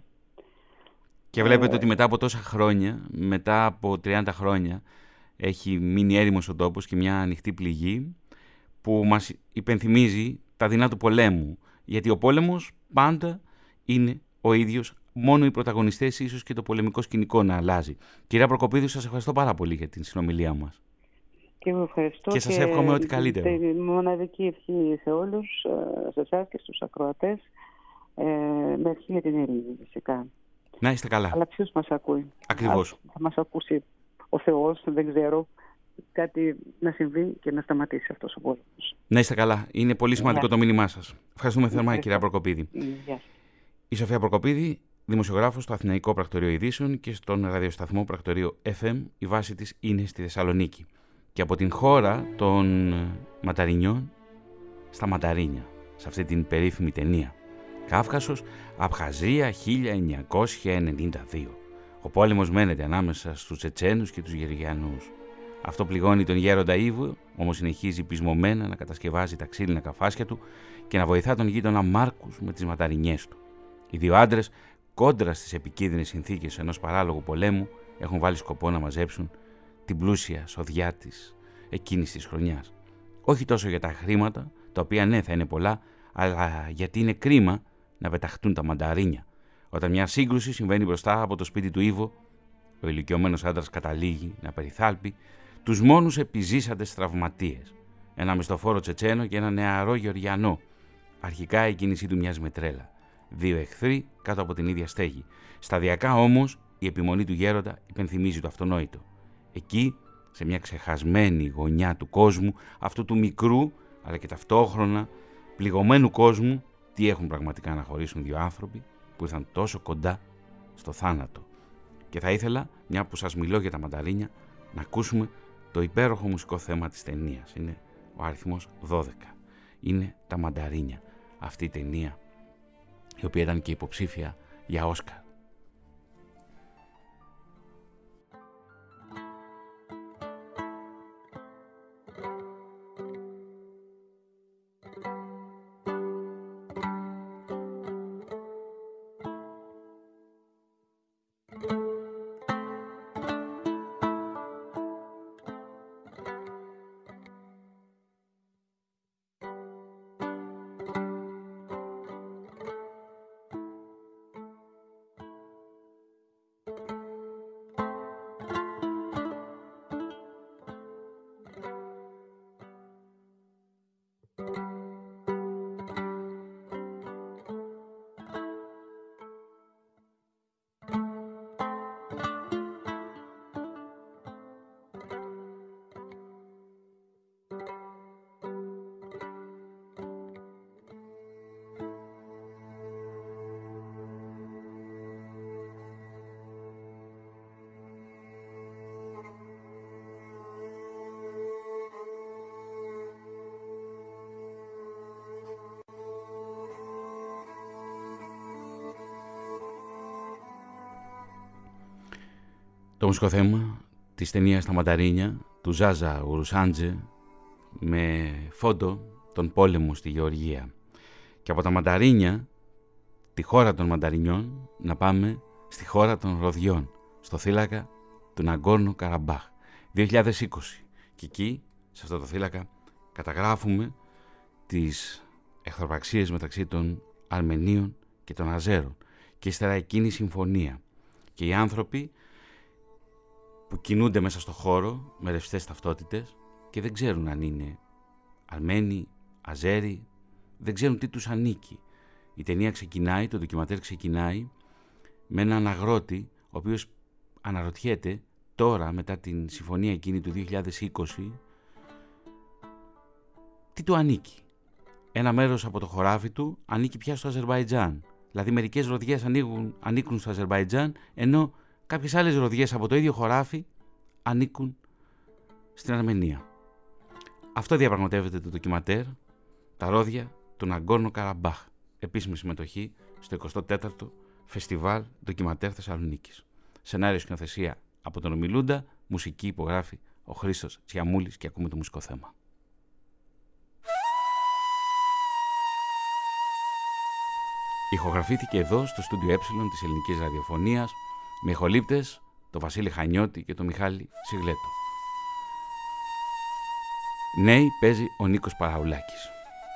Και βλέπετε ε, ότι μετά από τόσα χρόνια, μετά από τριάντα χρόνια, έχει μείνει έρημος ο τόπος και μια ανοιχτή πληγή που μας υπενθυμίζει τα δεινά του πολέμου. Γιατί ο πόλεμος πάντα είναι ο ίδιος, μόνο οι πρωταγωνιστές ίσως και το πολεμικό σκηνικό να αλλάζει. Κυρία Προκοπίδου, σας ευχαριστώ πάρα πολύ για την συνομιλία μας. Και εγώ ευχαριστώ. Και σας εύχομαι ό,τι καλύτερο. Και μοναδική ευχή σε όλους, σε εσάς και στους ακροατές. Ε, με ευχή για την ειρήνη, φυσικά. Να είστε καλά. Αλλά ποιος μας ακούει. Ακριβώς. Θα μας ακούσει ο Θεός, δεν ξέρω, κάτι να συμβεί και να σταματήσει αυτός ο πόλεμος. Να είστε καλά. Είναι πολύ σημαντικό yeah. το μήνυμά σας. Ευχαριστούμε θερμά, κυρία Προκοπίδη. Yeah. Η Σοφία Προκοπίδη, δημοσιογράφος στο Αθηναϊκό Πρακτορείο Ειδήσεων και στον ραδιοσταθμό Πρακτορείο εφ εμ. Η βάση της είναι στη Θεσσαλονίκη. Και από την χώρα των Μανταρινιών στα Μανταρίνια, σε αυτή την περίφημη ταινία. Κάφκασος, Абχαζία χίλια εννιακόσια ενενήντα δύο. Ο πόλεμος μένεται ανάμεσα στους Τσετσένους και τους Γεωργιανούς. Αυτό πληγώνει τον γέροντα Ήβο, όμως συνεχίζει πεισμωμένα να κατασκευάζει τα ξύλινα καφάσια του και να βοηθά τον γείτονα Μάρκους με τις ματαρινιές του. Οι δύο άντρες, κόντρα στις επικίνδυνες συνθήκες ενός παράλογου πολέμου, έχουν βάλει σκοπό να μαζέψουν την πλούσια σοδιά της εκείνης της χρονιάς. Όχι τόσο για τα χρήματα, τα οποία ναι θα είναι πολλά, αλλά γιατί είναι κρίμα να πεταχτούν τα μανταρίνια. Όταν μια σύγκρουση συμβαίνει μπροστά από το σπίτι του Ήβο, ο ηλικιωμένος άντρας καταλήγει να περιθάλπει τους μόνους επιζήσαντες τραυματίες. Ένα μισθοφόρο Τσετσένο και ένα νεαρό Γεωργιανό. Αρχικά η κίνησή του μοιάζει με τρέλα. Δύο εχθροί κάτω από την ίδια στέγη. Σταδιακά όμως η επιμονή του γέροντα υπενθυμίζει το αυτονόητο. Εκεί, σε μια ξεχασμένη γωνιά του κόσμου, αυτού του μικρού αλλά και ταυτόχρονα πληγωμένου κόσμου, τι έχουν πραγματικά να χωρίσουν δύο άνθρωποι που ήρθαν τόσο κοντά στο θάνατο. Και θα ήθελα, μια που σας μιλώ για τα μανταρίνια, να ακούσουμε το υπέροχο μουσικό θέμα της ταινίας. Είναι ο αριθμός δώδεκα. Είναι τα μανταρίνια. Αυτή η ταινία, η οποία ήταν και υποψήφια για Όσκαρ. Το μουσικό θέμα της ταινίας «Τα Μανταρίνια» του Ζάζα Ουρουσάντζε με φόντο τον πόλεμο στη Γεωργία. Και από τα Μανταρίνια, τη χώρα των Μανταρινιών, να πάμε στη χώρα των Ροδιών, στο θύλακα του Ναγκόρνο Καραμπάχ, δύο χιλιάδες είκοσι. Και εκεί, σε αυτό το θύλακα, καταγράφουμε τις εχθροπραξίες μεταξύ των Αρμενίων και των Αζέρων και ύστερα εκείνη η συμφωνία. Και οι άνθρωποι που κινούνται μέσα στο χώρο με ρευστές ταυτότητες και δεν ξέρουν αν είναι Αρμένοι, Αζέροι, δεν ξέρουν τι τους ανήκει. Η ταινία ξεκινάει, το ντοκιματέρ ξεκινάει με έναν αγρότη ο οποίος αναρωτιέται τώρα μετά την συμφωνία εκείνη του δύο χιλιάδες είκοσι τι του ανήκει. Ένα μέρος από το χωράφι του ανήκει πια στο Αζερμπαϊτζάν. Δηλαδή μερικές ροδιές ανήκουν, ανήκουν στο Αζερμπαϊτζάν, ενώ κάποιες άλλες ροδιές από το ίδιο χωράφι ανήκουν στην Αρμενία. Αυτό διαπραγματεύεται το ντοκιματέρ, τα ρόδια του Ναγκόρνο Καραμπάχ. Επίσημη συμμετοχή στο εικοστό τέταρτο Φεστιβάλ Ντοκιματέρ Θεσσαλονίκης. Σενάριο σκηνοθεσία από τον ομιλούντα, μουσική υπογράφει ο Χρήστος Τσιαμούλης και ακούμε το μουσικό θέμα. Ηχογραφήθηκε εδώ στο στούντιο Ε της Ελληνικής Ραδιοφωνίας με ηχολήπτες το Βασίλη Χανιώτη και το Μιχάλη Σιγλέτο. Νέοι παίζει ο Νίκος Παραουλάκης.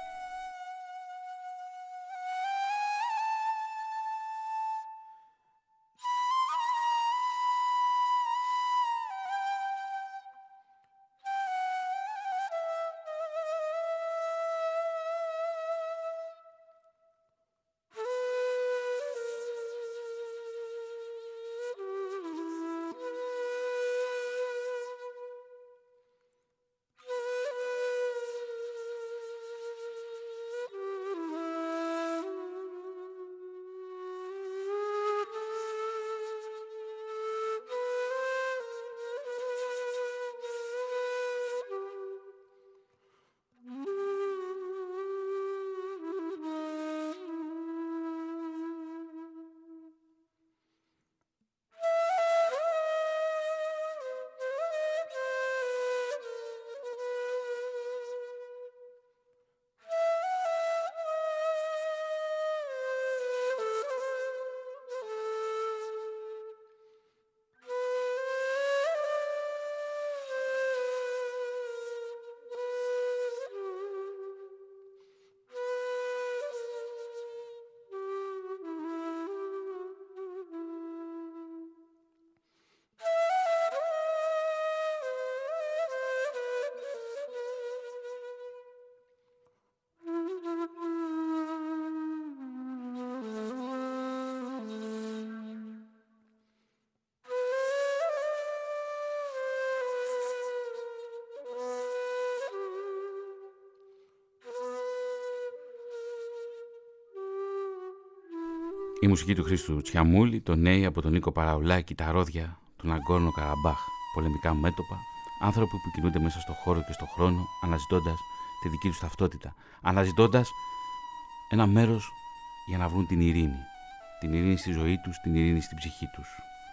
Η μουσική του Χρήστου Τσιαμούλη, το νέοι από τον Νίκο Παραουλάκη, τα ρόδια του Ναγκόρνο Καραμπάχ, πολεμικά μέτωπα, άνθρωποι που κινούνται μέσα στο χώρο και στο χρόνο, αναζητώντας τη δική τους ταυτότητα, αναζητώντας ένα μέρος για να βρουν την ειρήνη. Την ειρήνη στη ζωή τους, την ειρήνη στην ψυχή τους.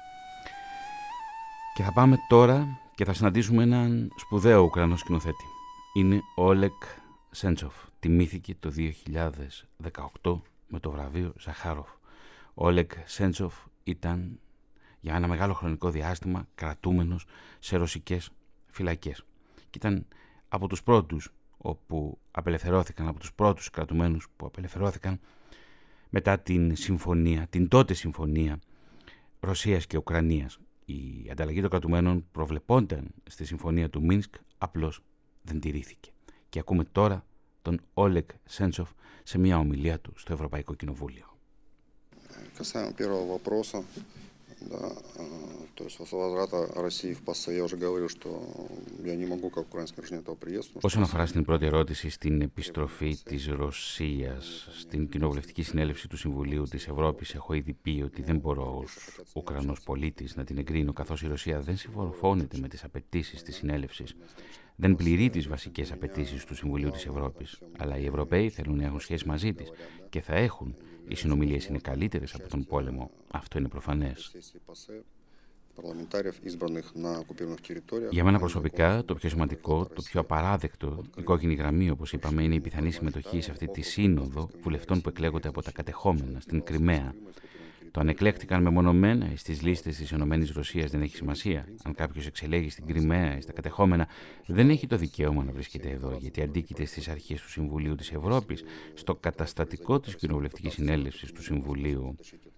Και θα πάμε τώρα και θα συναντήσουμε έναν σπουδαίο Ουκρανό σκηνοθέτη. Είναι ο Όλεκ Σέντσοφ. Τιμήθηκε το δύο χιλιάδες δεκαοκτώ με το βραβείο Ζαχάροφ. Ο Όλεκ Σέντσοφ ήταν για ένα μεγάλο χρονικό διάστημα κρατούμενος σε ρωσικές φυλακές. Και ήταν από τους πρώτους όπου απελευθερώθηκαν, από τους πρώτους κρατουμένους που απελευθερώθηκαν μετά την συμφωνία, την τότε συμφωνία Ρωσίας και Ουκρανίας. Η ανταλλαγή των κρατουμένων προβλεπόταν στη συμφωνία του Μίνσκ, απλώς δεν τηρήθηκε. Και ακούμε τώρα τον Όλεκ Σέντσοφ σε μια ομιλία του στο Ευρωπαϊκό Κοινοβούλιο. Касаемо первого вопроса, да, то есть возврата России в ПАСЕ, я уже говорил, что я не могу как украинский гражданин этого приветствовать. Όσον αφορά στην πρώτη ερώτηση, στην επιστροφή της Ρωσίας στην κοινοβουλευτική συνέλευση του Συμβουλίου της Ευρώπης, έχω ήδη πει ότι δεν μπορώ ως Ουκρανός πολίτης να την εγκρίνω, καθώς η Ρωσία δεν συμμορφώνεται με τις απαιτήσεις της συνέλευσης, δεν πληρεί τις βασικές απαιτήσεις του Συμβουλίου της Ευρώπης. Αλλά οι Ευρωπαίοι θέλουν να έχουν σχέση μαζί της και θα έχουν. Οι συνομιλίες είναι καλύτερες από τον πόλεμο. Αυτό είναι προφανές. Για μένα προσωπικά το πιο σημαντικό, το πιο απαράδεκτο, η κόκκινη γραμμή όπως είπαμε, είναι η πιθανή συμμετοχή σε αυτή τη σύνοδο βουλευτών που εκλέγονται από τα κατεχόμενα στην Κριμαία. Το αν εκλέχτηκαν μεμονωμένα στις λίστες της Ηνωμένης Ρωσίας δεν έχει σημασία. Αν κάποιος εξελέγει στην Κριμαία ή στα κατεχόμενα, δεν έχει το δικαίωμα να βρίσκεται εδώ, γιατί αντίκειται στις αρχές του Συμβουλίου της Ευρώπης, στο καταστατικό της κοινοβουλευτικής συνέλευσης του Συμβουλίου.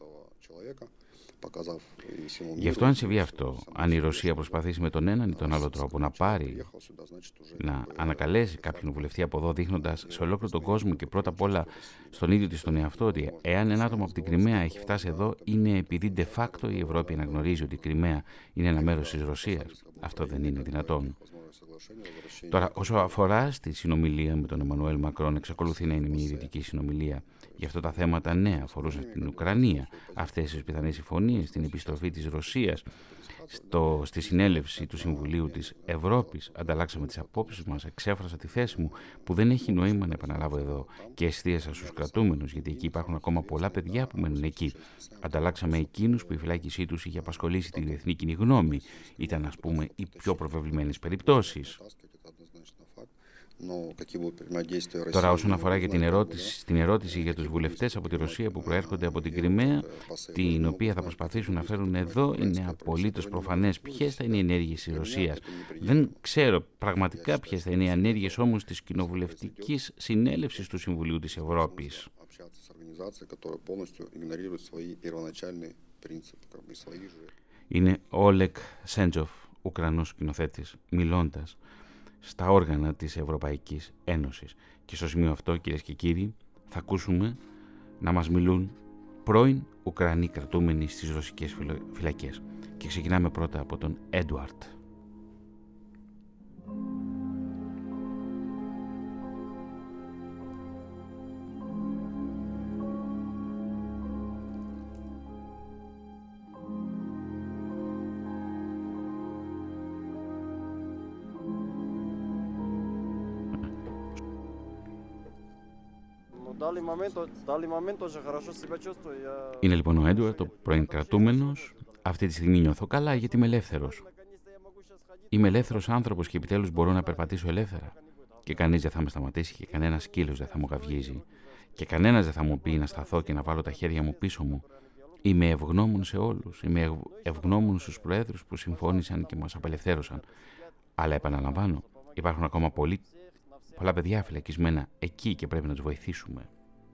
Γι' αυτό αν συμβεί αυτό, αν η Ρωσία προσπαθήσει με τον έναν ή τον άλλο τρόπο να πάρει, να ανακαλέσει κάποιον βουλευτή από εδώ, δείχνοντας σε ολόκληρο τον κόσμο και πρώτα απ' όλα στον ίδιο της τον εαυτό ότι εάν ένα άτομο από την Κριμαία έχει φτάσει εδώ, είναι επειδή de facto η Ευρώπη αναγνωρίζει ότι η Κριμαία είναι ένα μέρος της Ρωσίας. Αυτό δεν είναι δυνατόν. Τώρα, όσο αφορά στη συνομιλία με τον Εμμανουέλ Μακρόν, εξακολουθεί να είναι μια ιδιωτική συνομιλία. Γι' αυτό τα θέματα ναι αφορούσαν στην Ουκρανία. Αυτές τις πιθανές συμφωνίες, στην επιστροφή της Ρωσίας στο, στη συνέλευση του Συμβουλίου της Ευρώπης. Ανταλλάξαμε τις απόψεις μας, εξέφρασα τη θέση μου που δεν έχει νόημα να επαναλάβω εδώ και εστίασα στους κρατούμενους, γιατί εκεί υπάρχουν ακόμα πολλά παιδιά που μένουν εκεί. Ανταλλάξαμε εκείνους που η φυλάκισή τους είχε απασχολήσει τη διεθνή κοινή γνώμη. Ήταν, ας πούμε, οι πιο προβεβλημένες περιπτώσεις. Τώρα, όσον αφορά για την ερώτηση, την ερώτηση για τους βουλευτές από τη Ρωσία που προέρχονται από την Κριμαία, την οποία θα προσπαθήσουν να φέρουν εδώ, είναι απολύτως προφανές ποιες θα είναι οι ενέργειες της Ρωσίας. Δεν ξέρω πραγματικά ποιες θα είναι οι ενέργειες όμως της κοινοβουλευτικής συνέλευσης του Συμβουλίου της Ευρώπης. Είναι ο Όλεκ Σέντζοφ, Ουκρανός σκηνοθέτης, μιλώντας στα όργανα της Ευρωπαϊκής Ένωσης. Και στο σημείο αυτό, κυρίες και κύριοι, θα ακούσουμε να μας μιλούν πρώην Ουκρανοί κρατούμενοι στις ρωσικές φυλακές. Και ξεκινάμε πρώτα από τον Έντουαρτ. Είναι λοιπόν ο Έντουαρτ, ο πρώην κρατούμενος. Αυτή τη στιγμή νιώθω καλά γιατί είμαι ελεύθερος. Είμαι ελεύθερος άνθρωπος και επιτέλους μπορώ να περπατήσω ελεύθερα. Και κανείς δεν θα με σταματήσει και κανένας σκύλος δεν θα μου γαυγίζει. Και κανένας δεν θα μου πει να σταθώ και να βάλω τα χέρια μου πίσω μου. Είμαι ευγνώμων σε όλους. Είμαι ευγνώμων στους προέδρους που συμφώνησαν και μας απελευθέρωσαν. Αλλά επαναλαμβάνω, υπάρχουν ακόμα πολλοί, πολλά παιδιά φυλακισμένα εκεί και πρέπει να τους βοηθήσουμε.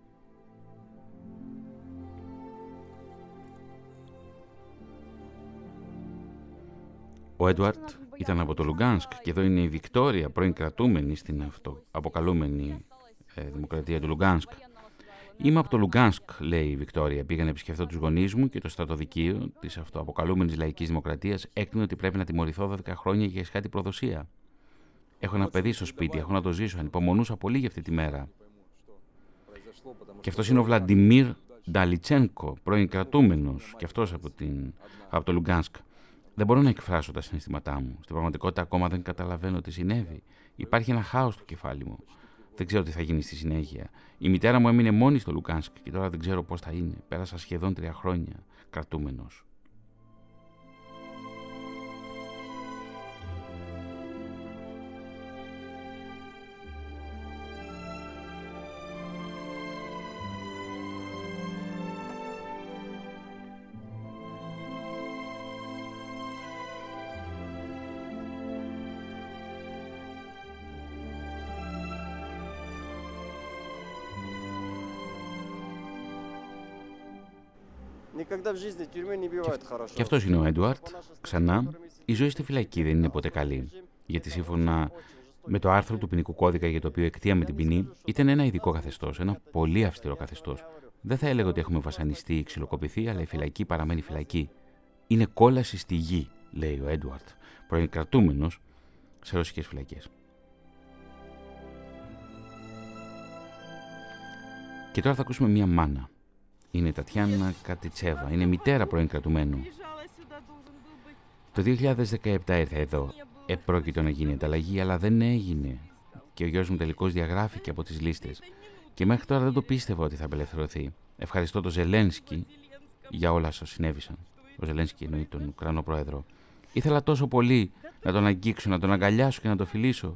Ο Έντουαρτ ήταν από το Λουγκάνσκ και εδώ είναι η Βικτόρια, πρώην κρατούμενη στην αυτοαποκαλούμενη ε, δημοκρατία του Λουγκάνσκ. Είμαι από το Λουγκάνσκ, λέει η Βικτόρια. Πήγα να επισκεφθώ τους γονείς μου και το στρατοδικείο της αυτοαποκαλούμενης λαϊκής δημοκρατίας έκρινε ότι πρέπει να τιμωρηθώ δώδεκα χρόνια για εσχάτη προδοσία. Έχω ένα παιδί στο σπίτι, έχω να το ζήσω. Ανυπομονούσα πολύ για αυτή τη μέρα. Και αυτός είναι ο Βλαντιμίρ Νταλιτσένκο, πρώην κρατούμενος, και αυτός από, την, από το Λουγκάνσκ. Δεν μπορώ να εκφράσω τα συναισθήματά μου. Στην πραγματικότητα ακόμα δεν καταλαβαίνω τι συνέβη. Υπάρχει ένα χάος στο κεφάλι μου. Δεν ξέρω τι θα γίνει στη συνέχεια. Η μητέρα μου έμεινε μόνη στο Λουγκάνσκ και τώρα δεν ξέρω πώς θα είναι. Πέρασα σχεδόν τρία χρόνια κρατούμενος. Και αυτός είναι ο Έντουαρτ. Ξανά, η ζωή στη φυλακή δεν είναι ποτέ καλή. Γιατί σύμφωνα με το άρθρο του ποινικού κώδικα για το οποίο εκτίαμε την ποινή, ήταν ένα ειδικό καθεστώς, ένα πολύ αυστηρό καθεστώς. Δεν θα έλεγα ότι έχουμε βασανιστεί ή ξυλοκοπηθεί, αλλά η φυλακή παραμένει φυλακή. Είναι κόλαση στη γη, λέει ο Έντουαρτ, πρώην κρατούμενος σε ρωσικές φυλακές. Και τώρα θα ακούσουμε μία μάνα. Είναι η Τατιάνα Κατιτσέβα, είναι μητέρα πρώην κρατουμένου. Το δύο χιλιάδες δεκαεπτά ήρθε εδώ. Επρόκειτο να γίνει ανταλλαγή, αλλά δεν έγινε. Και ο γιος μου τελικώς διαγράφηκε από τις λίστες. Και μέχρι τώρα δεν το πίστευα ότι θα απελευθερωθεί. Ευχαριστώ τον Ζελένσκι για όλα όσα συνέβησαν. ο Ζελένσκι εννοεί τον Ουκρανό πρόεδρο. Ήθελα τόσο πολύ να τον αγγίξω, να τον αγκαλιάσω και να τον φιλήσω.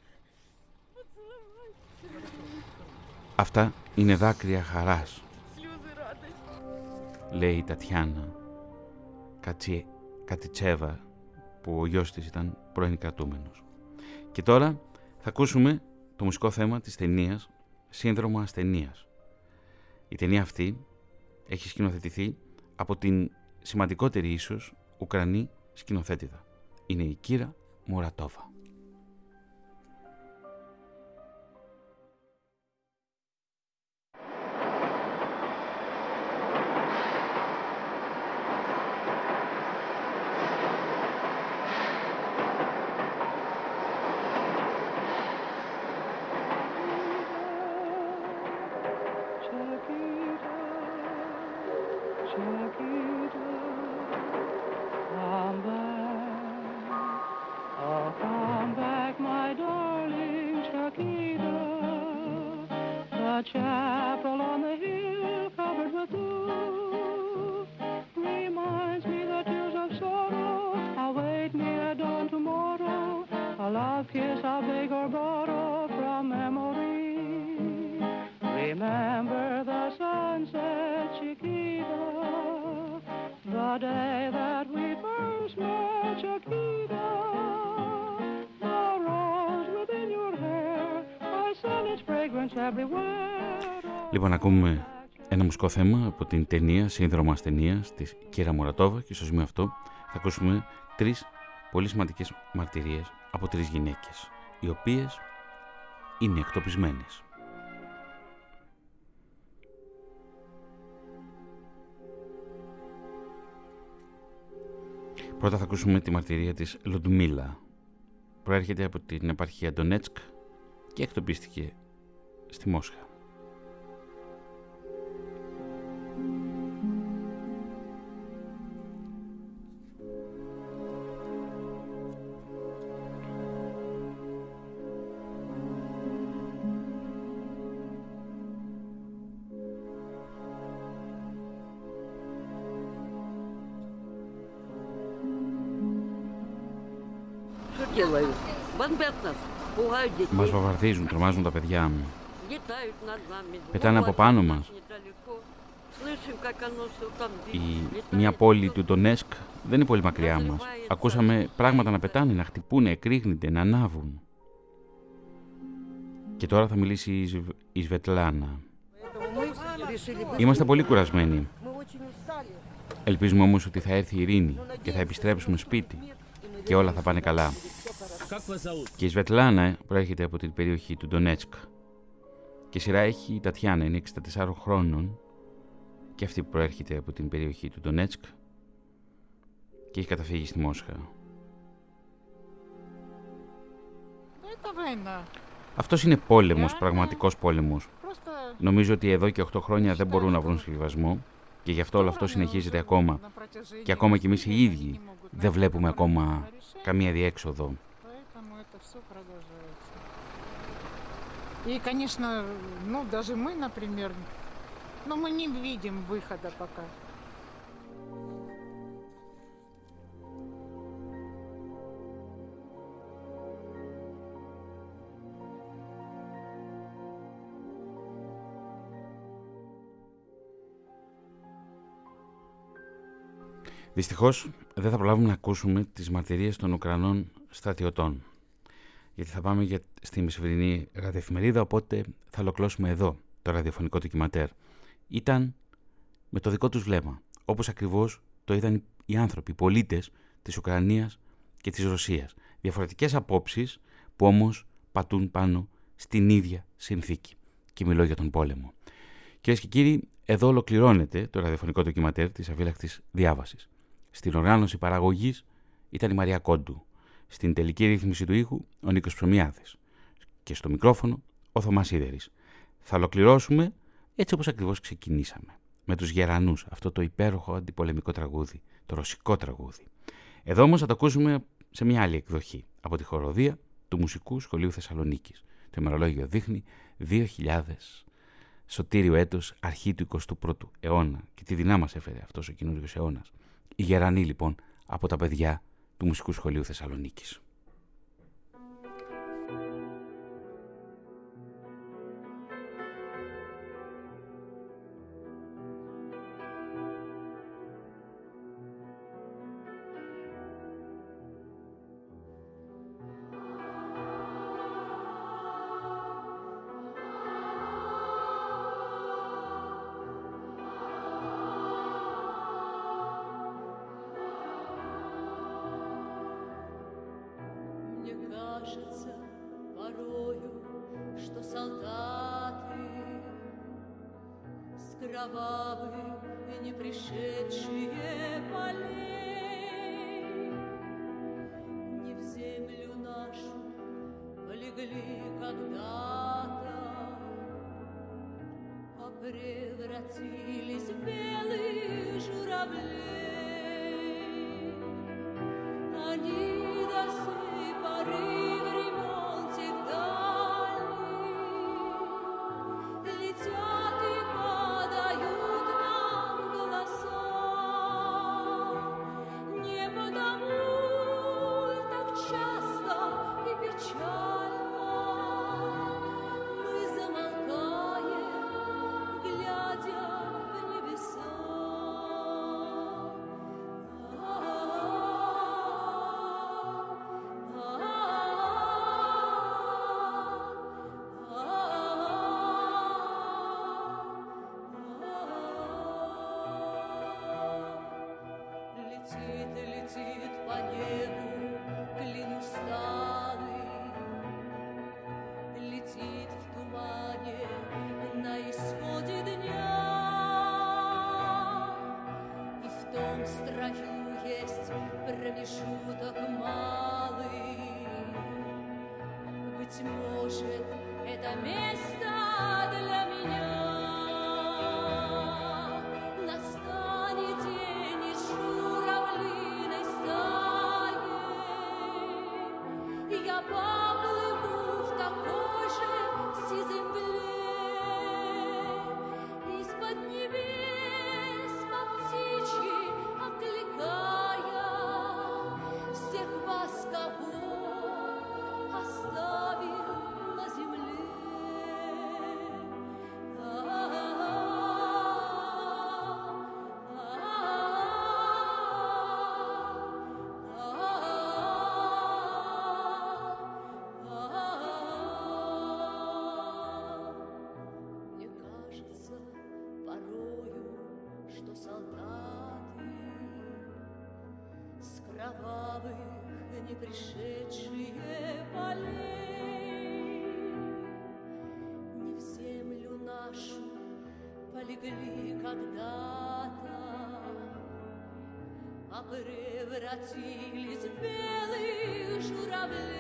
Αυτά είναι δάκρυα χαράς, λέει η Τατιάνα Κατσι... Κατιτσέβα, που ο γιος της ήταν πρώην κρατούμενος. Και τώρα θα ακούσουμε το μουσικό θέμα της ταινίας Σύνδρομο ασθενείας. Η ταινία αυτή έχει σκηνοθετηθεί από την σημαντικότερη ίσως Ουκρανή σκηνοθέτηδα. Είναι η Κύρα Μουρατόβα. Λοιπόν, ακούμε ένα μουσικό θέμα από την ταινία Σύνδρομο ασθενείας της Κύρα Μουρατόβα και στο σημείο αυτό θα ακούσουμε τρεις πολύ σημαντικές μαρτυρίες από τρεις γυναίκες, οι οποίες είναι εκτοπισμένες. Πρώτα θα ακούσουμε τη μαρτυρία της Λουντμίλα. Προέρχεται από την επαρχία Ντονέτσκ και εκτοπίστηκε στη Μόσχα. Μας βομβαρδίζουν, τρομάζουν τα παιδιά μου. Πετάνε από πάνω μας. Η μια πόλη του Ντονέτσκ δεν είναι πολύ μακριά μας. Ακούσαμε πράγματα να πετάνε, να χτυπούνε, εκρήγνεται, να ανάβουν. Και τώρα θα μιλήσει η, Σβ... η Σβετλάνα. Είμαστε πολύ κουρασμένοι. Ελπίζουμε όμως ότι θα έρθει η ειρήνη και θα επιστρέψουμε σπίτι και όλα θα πάνε καλά. Και η Σβετλάνα προέρχεται από την περιοχή του Ντονέτσκ. Και σειρά έχει η Τατιάνα, είναι εξήντα τεσσάρων χρόνων και αυτή προέρχεται από την περιοχή του Ντονέτσκ και έχει καταφύγει στη Μόσχα. Αυτός είναι πόλεμος, πραγματικός πόλεμος. Νομίζω ότι εδώ και οκτώ χρόνια δεν μπορούν να βρουν συμβιβασμό και γι' αυτό όλο αυτό συνεχίζεται ακόμα. Και ακόμα κι εμείς οι ίδιοι δεν βλέπουμε ακόμα καμία διέξοδο. И, конечно, ну, даже мы, например, но мы не видим выхода пока. Δυστυχώς δεν θα προλάβουμε να ακούσουμε τις μαρτυρίες των Ουκρανών στρατιωτών, γιατί θα πάμε για, στη μεσημερινή ραδιοεφημερίδα, οπότε θα ολοκληρώσουμε εδώ το ραδιοφωνικό ντοκιματέρ. Ήταν με το δικό τους βλέμμα, όπως ακριβώς το είδαν οι άνθρωποι, οι πολίτες της Ουκρανίας και της Ρωσίας. Διαφορετικές απόψεις που όμως πατούν πάνω στην ίδια συνθήκη. Και μιλώ για τον πόλεμο. Κυρίες και κύριοι, εδώ ολοκληρώνεται το ραδιοφωνικό ντοκιματέρ της αφύλακτης διάβασης. Στην οργάνωση παραγωγής ήταν η Μαρία Κόντου. Στην τελική ρύθμιση του ήχου ο Νίκος Ψωμιάδης. Και στο μικρόφωνο ο Θωμάς Σίδερης. Θα ολοκληρώσουμε έτσι όπως ακριβώς ξεκινήσαμε. Με τους Γερανούς, αυτό το υπέροχο αντιπολεμικό τραγούδι, το ρωσικό τραγούδι. Εδώ όμως θα το ακούσουμε σε μια άλλη εκδοχή, από τη χοροδία του Μουσικού Σχολείου Θεσσαλονίκης. Το ημερολόγιο δείχνει δύο χιλιάδες σωτήριο έτος, αρχή του εικοστού πρώτου αιώνα. Και τι δεινά μας έφερε αυτός ο καινούριος αιώνας. Η Γερανή λοιπόν από τα παιδιά του Μουσικού Σχολείου Θεσσαλονίκης. Превратились в белых журавлей. Они до сей поры времен тех дальних летят и подают нам голоса. Не потому так часто и печально мы замолкаем, глядя в небеса. Летит, летит по небу клин усталый, летит в тумане на исходе дня. И в том строю есть промежуток малый. Быть может, это место для меня. Настанет день из журавлиной стаи. Я поплыву в такой же сизой мгле. Из-под небес по птичьи окликая всех вас, кого оставил на земле. Мне кажется порою, что солдаты с кровавых не пришедшие полей не в землю нашу полегли когда-то, а превратились в белых журавлей.